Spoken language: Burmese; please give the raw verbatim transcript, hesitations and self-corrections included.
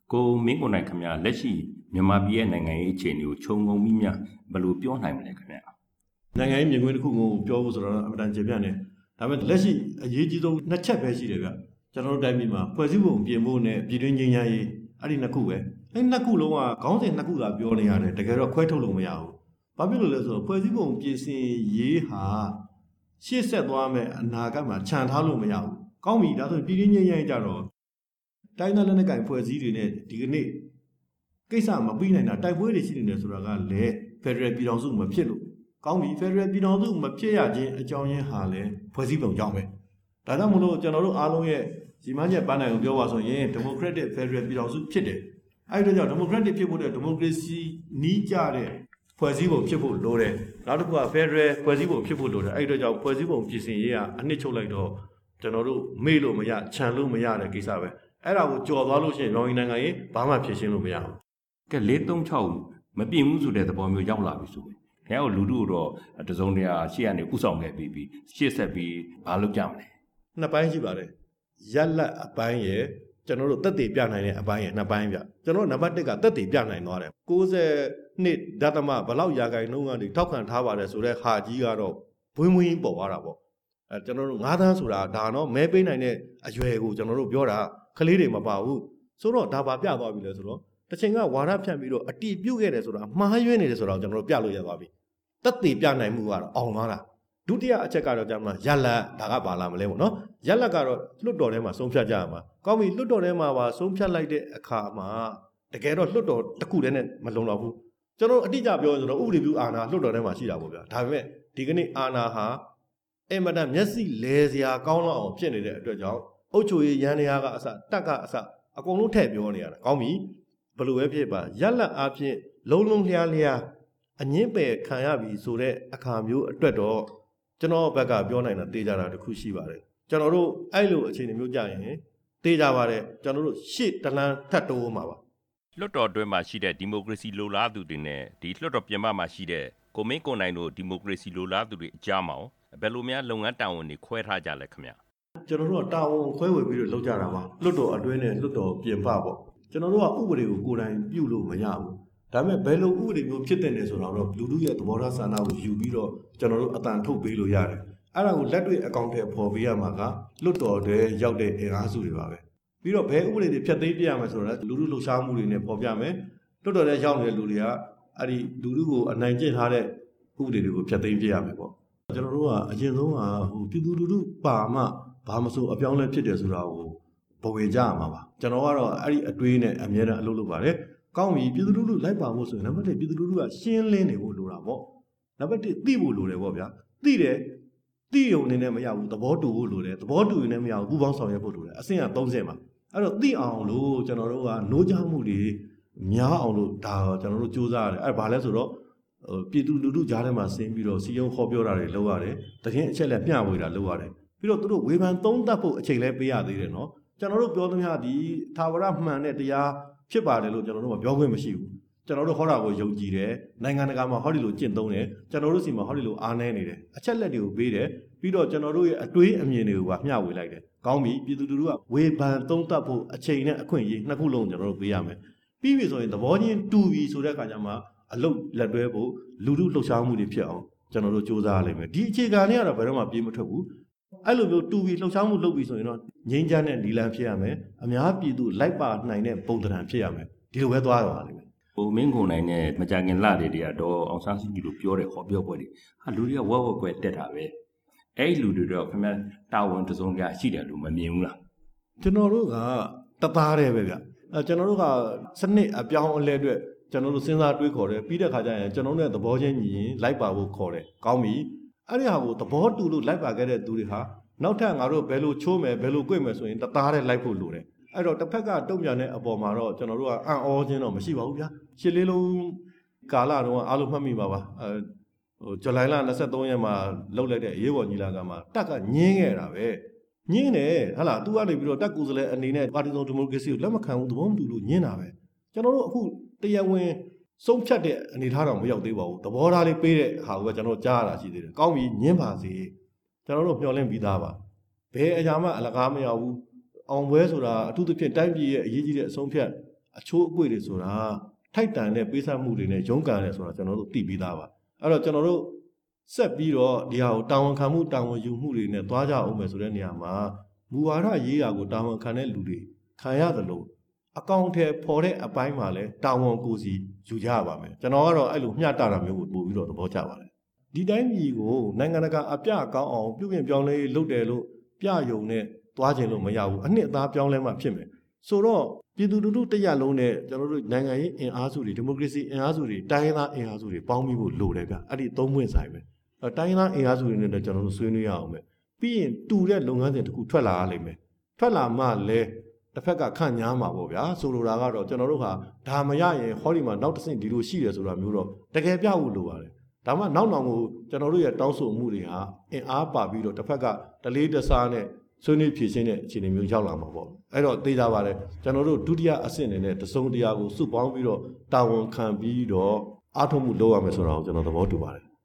ကိုမင်းကိုနိုင်ခင်ဗျာလက်ရှိမြန်မာပြည်ရဲ့နိုင်ငံရေးအခြေအနေကိုခြုံငုံပြီးများဘယ်လိုပြောနိုင်မလဲခင်ဗျာနိုင်ငံရေးမြင်ကွင်းတစ်ခုကိုပြောဖို့ဆိုတော့အမှန်တန်ကျေပြန့်တယ်ဒါပေမဲ့လက်ရှိအရေးကြီးဆုံးနှစ်ချက်ပဲရှိတယ်ဗျကျွန်တော်တို့တိုင်းပြည်မှာဖွဲ့စည်းပုံပြင်ဖို့နဲ့ပြည်တွင်းငြိမ်းချမ်းရေးအဲ့ဒီနှစ်ခုပဲအဲ့နှစ်ခုလုံးကခေါင်းစဉ်နှစ်ခုသာပြောနေရတယ်တကယ်တော့ခွဲထုတ်လို့မရဘူးဘာဖြစ်လို့လဲဆိုတော့ဖွဲ့စည်းပုံပြင်ဆင်ရေးဟာရှေ့ဆက်သွားမယ်အနာဂတ်မှာခြံထားလို့မရဘူးကောင်းပြီဒါဆိုပြည်တွင်းငြိမ်းချမ်းရေးကြတော့တိုင်းသားလက်နက်ကိုင်ဖွဲ့စည်းတွေနဲ့ဒီကနေ့ကိစ္စမပြီးနိုင်တာတိုက်ပွဲတွေရှိနေတယ်ဆိုတာကလည်းဖက်ဒရယ်ပြည်ထောင်စုမဖြစ်လို့ကောင်းပြီဖက်ဒရယ်ပြည်ထောင်စုမဖြစ်ရခြင်းအကြောင်းရင်းဟာလည်းဖွဲ့စည်းပုံကြောင့်ပဲဒါကြောင့်မလို့ကျွန်တော်တို့အားလုံးရဲ့ဒီမှချက်ပန်းနိုင်ကိုပြောပါဆိုရင်ဒီမိုကရက်တစ်ဖက်ဒရယ်ပြည်ထောင်စုဖြစ်တယ်အဲ့ဒီတော့ဒီမိုကရက်တစ်ဖြစ်ဖို့တဲ့ဒီမိုကရေစီနီးကြတဲ့ဖွဲ့စည်းပုံဖြစ်ဖို့လိုတယ်နောက်တစ်ခုကဖက်ဒရယ်ဖွဲ့စည်းပုံဖြစ်ဖို့လိုတယ်အဲ့ဒီတော့ကြောင့်ဖွဲ့စည်းပုံပြင်ဆင်ရေးကအနှစ်ချုပ်လိုက်တော့ကျွန်တော်တို့မေ့လို့မရခြံလို့မရတဲ့ကိစ္စပဲအဲ့ဒါကိုကြော်သွားလို့ရှိရင်ရောင်းရင်နိုင်ငံရေးဘာမှဖြေရှင်းလို့မရဘူးကဲလေးသုံးခြောက်မပြင်ဘူးဆိုတဲ့သဘောမျိုးရောက်လာပြီဆိုရင်ခင်ဗျားတို့လူတို့တော့တစုံတရာရှေ့ကနေဥဆောင်ခဲ့ပြီးပြီးရှေ့ဆက်ပြီးဘာလုပ်ကြမလဲနှစ်ပိုင်းရှိပါတယ်ရက်လက်အပိုင်းရယ်ကျွန်တော်တို့တက်တည်ပြနိုင်တဲ့အပိုင်းရယ်နှစ်ပိုင်းပြကျွန်တော်နံပါတ်တစ်ကတက်တည်ပြနိုင်သွားတယ်ကိုးဆယ်နှစ်ဓာတ်သမဘလောက်ရာခိုင်နှုန်းကနေထောက်ခံထားပါတယ်ဆိုတဲ့ဟာကြီးကတော့ဘွင်းဘွင်းပေါ်သွားတာပေါ့အဲကျွန်တော်တို့ငါးသန်းဆိုတာဒါတော့မဲပေးနိုင်တဲ့အရွယ်ကိုကျွန်တော်တို့ပြောတာကလေးတွေမပါဘူးဆိုတော့ဒါပါပြသွားပြီလဲဆိုတော့တချိန်ကဝါဒဖြန့်ပြီးတော့အတီးပြုတ်ခဲ့တယ်ဆိုတာမှားယွင်းနေတယ်ဆိုတော့ကျွန်တော်တို့ပြလို့ရသွားပြီတက်တည်ပြနိုင်မှုကတော့အောင်သွားတာဒုတိယအချက်ကတော့ကျွန်တော်ရက်လက်ဒါကပါလာမလဲပေါ့နော်ရက်လက်ကတော့လွတ်တော်ထဲမှာဆုံးဖြတ်ကြရမှာကောင်းပြီလွတ်တော်ထဲမှာပါဆုံးဖြတ်လိုက်တဲ့အခါမှာတကယ်တော့လွတ်တော်တစ်ခုတည်းနဲ့မလုံတော့ဘူးကျွန်တော်အတိအကျပြောရင်ဆိုတော့ဥပဒေပြုအာဏာလွတ်တော်ထဲမှာရှိတာပေါ့ဗျာဒါပေမဲ့ဒီကနေ့အာဏာဟာအမတန်မျက်စိလဲစရာကောင်းလောက်အောင်ဖြစ်နေတဲ့အတွက်ကြောင့်အုပ်ချုပ်ရေးရန်တရားကအစတက်ကအစအကုန်လုံးထည့်ပြောနေရတာကောင်းပြီဘယ်လိုပဲဖြစ်ပါရက်လက်အားဖြင့်လုံးလုံးလျားလျားအငင်းပယ်ခံရပြီဆိုတဲ့အခါမျိုးအတွက်တော့ကျွန်တော်ဘက်ကပြောနိုင်တာတေးကြတာတခုရှိပါတယ်ကျွန်တော်တို့အဲ့လိုအခြေအနေမျိုးကြရင်တေးကြပါတယ်ကျွန်တော်တို့ရှေ့တလန်းထပ်တိုးမှာပါလွှတ်တော်တွင်းမှာရှိတဲ့ဒီမိုကရေစီလိုလားသူတွေနဲ့ဒီလွှတ်တော်ပြင်ပမှာရှိတဲ့ကိုမင်းကိုနိုင်တို့ဒီမိုကရေစီလိုလားသူတွေအကြားမှာဘယ်လိုများလုပ်ငန်းတာဝန်တွေခွဲထားကြလဲခင်ဗျကျွန်တော်တို့ကတာဝန်ခွဲဝေပြီးတော့လုပ်ကြတာပါလွှတ်တော်အတွင်းနဲ့လွှတ်တော်ပြင်ပပေါ့ကျွန်တော်တို့ကဥပဒေကိုကိုယ်တိုင်ပြုလို့မရဘူးဒါပေမဲ့ဘယ်လိုဥပဒေမျိုးဖြစ်တဲ့နေဆိုတော့လူလူရဲ့သဘောထားဆန္ဒကိုယူပြီးတော့ကျွန်တော်တို့အတန်ထုတ်ပေးလို့ရတယ်အဲ့ဒါကိုလက်တွေ့အကောင့်ထဲပေါ်ပေးရမှာကလွတ်တော်တွေရောက်တဲ့အင်အားစုတွေပါပဲပြီးတော့ဘယ်ဥပဒေတွေဖျက်သိမ်းပြရမှာဆိုတော့လူလူလှုပ်ရှားမှုတွေနဲ့ပေါ်ပြမယ်လွတ်တော်တွေရောက်နေတဲ့လူတွေကအဲ့ဒီလူလူကိုအနိုင်ကျင့်ထားတဲ့ဥပဒေတွေကိုဖျက်သိမ်းပြရမယ်ပေါ့ကျွန်တော်တို့ကအရင်ဆုံးကဟိုပြည်သူလူထုပါမှဘာမဆိုအပြောင်းလဲဖြစ်တယ်ဆိုတာကိုဘဝေကြရမှာပါကျွန်တော်ကတော့အဲ့ဒီအတွေးနဲ့အမြဲတမ်းအလုပ်လုပ်ပါတယ်ကောင်းပြီပြည်သူလူထုလိုက်ပါဖို့ဆိုရင်နံပါတ်တစ်ပြည်သူလူထုကရှင်းလင်းနေဖို့လိုတာပေါ့နံပါတ်တစ်သိဖို့လိုတယ်ပေါ့ဗျာသိတယ်သိုံနေနဲ့မရဘူးသဘောတူဖို့လိုတယ်သဘောတူရင်လည်းမရဘူးပူပေါင်းဆောင်ရွက်ဖို့လိုတယ်အဆင့်ကသုံးဆင့်ပါအဲ့တော့သိအောင်လို့ကျွန်တော်တို့ကနိုးကြမှုတွေများအောင်လို့ဒါကျွန်တော်တို့စူးစမ်းရတယ်အဲ့ဘာလဲဆိုတော့ပြည်သူလူထုကြားထဲမှာဆင်းပြီးတော့စီယုံခေါ်ပြောတာတွေလုပ်ရတယ်တကယ်အချက်လက်မျှဝေတာလုပ်ရတယ်ပြီးတော့သူတို့ဝေဖန်သုံးသပ်ဖို့အချိန်လဲပေးရသေးတယ်နော်ကျွန်တော်တို့ပြောသမျှဒီသာဝရမှန်တဲ့တရားဖြစ်ပါတယ်လို့ကျွန်တော်တို့ကပြောခွင့်မရှိဘူးကျွန်တော်တို့ဟောတာကိုယုံကြည်တယ်နိုင်ငံတကာမှာဟောဒီလိုကျင့်သုံးတယ်ကျွန်တော်တို့စီမှာဟောဒီလိုအားနည်းနေတယ်အချက်လက်တွေကိုပေးတယ်ပြီးတော့ကျွန်တော်တို့ရဲ့အတွေးအမြင်တွေကိုပါမျှဝေလိုက်တယ်ကောင်းပြီပြည်သူလူထုကဝေဖန်သုံးသပ်ဖို့အချိန်နဲ့အခွင့်အရေးနှစ်ခုလုံးကျွန်တော်တို့ပေးရမယ်ပြီးပြီဆိုရင်သဘောချင်းတူပြီဆိုတဲ့အခါကျမှအလုတ်လက်တွဲဖို့လူထုလှုပ်ရှားမှုတွေဖြစ်အောင်ကျွန်တော်တို့စူးစမ်းရလိမ့်မယ်ဒီအခြေခံတွေကတော့ဘယ်တော့မှပြေးမထွက်ဘူးအဲ့လိုမျိုးတူပြီးလှုပ်ရှားမှုလုပ်ပြီးဆိုရင်တော့ငြိမ်းချမ်းတဲ့ဒီလန်ဖြစ်ရမယ်အများပြည်သူလိုက်ပါနိုင်တဲ့ပုံသဏ္ဍာန်ဖြစ်ရမယ်ဒီလိုပဲသွားရပါလိမ့်မယ်ဟိုမင်းကိုနိုင်နဲ့မကြခင်လတွေတည်းကတော့အောင်ဆန်းစုကြည်တို့ပြောတဲ့ဟောပြောပွဲတွေဟာလူတွေကဝက်ဝက်ကွယ်တက်တာပဲအဲ့လူတွေတော့ခင်ဗျတာဝန်တစုံတရာရှိတယ်လို့မမြင်ဘူးလားကျွန်တော်တို့ကတသားတည်းပဲဗျအဲကျွန်တော်တို့ကစနစ်အပြောင်းအလဲအတွက်ကျွန်တော်တို့စဉ်းစားတွေးခေါ်တယ်ပြီးတဲ့ခါကျရင်ကျွန်တော်တို့ရဲ့သဘောချင်းညီရင်လိုက်ပါဖို့ခေါ်တယ်ကောင်းပြီအဲ့ဒီဟာကိုသဘောတူလို့လိုက်ပါခဲ့တဲ့သူတွေဟာနောက်ထပ်ငါတို့ဘယ်လိုချိုးမယ်ဘယ်လို꿰မယ်ဆိုရင်တသားတည်းလိုက်ဖို့လိုတယ်အဲ့တော့တစ်ဖက်ကတုံ့ပြန်တဲ့အပေါ်မှာတော့ကျွန်တော်တို့ကအံ့ဩခြင်းတော့မရှိပါဘူးဗျာရှစ်လေးလုံးကာလတော့အားလုံးမှတ်မိပါပါအဲဟိုဇူလိုင်လ၂၃ရက်မှာလှုပ်လိုက်တဲ့အရေးပေါ်ညီလာခံမှာတက်ကညင်းခဲ့တာပဲညင်းတယ်ဟာလားသူကနေပြီးတော့တက်ကူစလဲအနေနဲ့ပါတီစုံဒီမိုကရေစီကိုလက်မခံဘူးသဘောမတူလို့ညင်းတာပဲကျွန်တော်တို့အခုတရားဝင်ဆုံးဖြတ်တဲ့အနေထားတော့မရောက်သေးပါဘူးသဘောထားလေးပေးတဲ့ဟာကိုကျွန်တော်ကြားရတာရှိသေးတယ်ကောင်းပြီညင်းပါစေကျွန်တော်တို့မျှော်လင့်ပြီးသားပါဘယ်အရာမှအလကားမရဘူးအောင်ပွဲဆိုတာအထူးသဖြင့်တိုင်းပြည်ရဲ့အရေးကြီးတဲ့အဆုံးဖြတ်အချိုးအကွေ့တွေဆိုတာထိုက်တန်တဲ့ပေးဆပ်မှုတွေနဲ့ရုန်းကန်တယ်ဆိုတာကျွန်တော်တို့သိပြီးသားပါအဲ့တော့ကျွန်တော်တို့ဆက်ပြီးတော့ဒီဟာကိုတာဝန်ခံမှုတာဝန်ယူမှုတွေနဲ့သွားကြအောင်မယ်ဆိုတဲ့နေရာမှာမူဝါဒရေးရာကိုတာဝန်ခံတဲ့လူတွေခံရသလိုအကောင့်ထဲပေါ်တဲ့အပိုင်းမှာလည်းတာဝန်ကိုစီယူကြပါမယ်ကျွန်တော်ကတော့အဲ့လိုမျှတတာမျိုးကိုပို့ပြီးတော့သဘောကျပါတယ်ဒီတိုင်းပြည်ကိုနိုင်ငံတကာအပြကောင်းအောင်ပြုပြင်ပြောင်းလဲလုပ်တယ်လို့ပြယုံနဲ့သွားခြင်းလို့မရဘူးအနှစ်အသားပြောင်းလဲမှဖြစ်မယ်ဆိုတော့ပြည်သူလူထုတရက်လုံးနဲ့ကျွန်တော်တို့နိုင်ငံရေးအင်အားစုတွေဒီမိုကရေစီအင်အားစုတွေတိုင်းရင်းသားအင်အားစုတွေပေါင်းပြီးဖို့လိုတယ်ဗျအဲ့ဒီသုံးပွင့်ဆိုင်ပဲအဲတိုင်းရင်းသားအင်အားစုတွေနဲ့လည်းကျွန်တော်တို့ဆွေးနွေးရအောင်ပဲပြီးရင်တူတဲ့လုပ်ငန်းစဉ်တစ်ခုထွက်လာရလိမ့်မယ်ထွက်လာမှလည်းတစ်ဖက်ကခန့်ညားမှာပေါ့ဗျာဆိုလိုတာကတော့ကျွန်တော်တို့ဟာဒါမရရင်ဟောဒီမှာနောက်တစ်ဆင့်ဒီလိုရှိတယ်ဆိုတာမျိုးတော့တကယ်ပြဖို့လိုပါတယ်ဒါမှနောက်နောက်ကိုကျွန်တော်တို့ရဲ့တောင်းဆိုမှုတွေဟာအင်အားပါပြီးတော့တစ်ဖက်ကတလေးတစားနဲ့ဆွေးနွေးဖြေရှင်းတဲ့အခြေအနေမျိုးရောက်လာမှာပေါ့အဲ့တော့သိကြပါတယ်ကျွန်တော်တို့ဒုတိယအဆင့်အနေနဲ့တစုံတရာကိုစုပေါင်းပြီးတော့တာဝန်ခံပြီးတော့အားထုတ်မှုလုပ်ရမယ်ဆိုတာကိုကျွန်တော်သဘောတူပါတယ်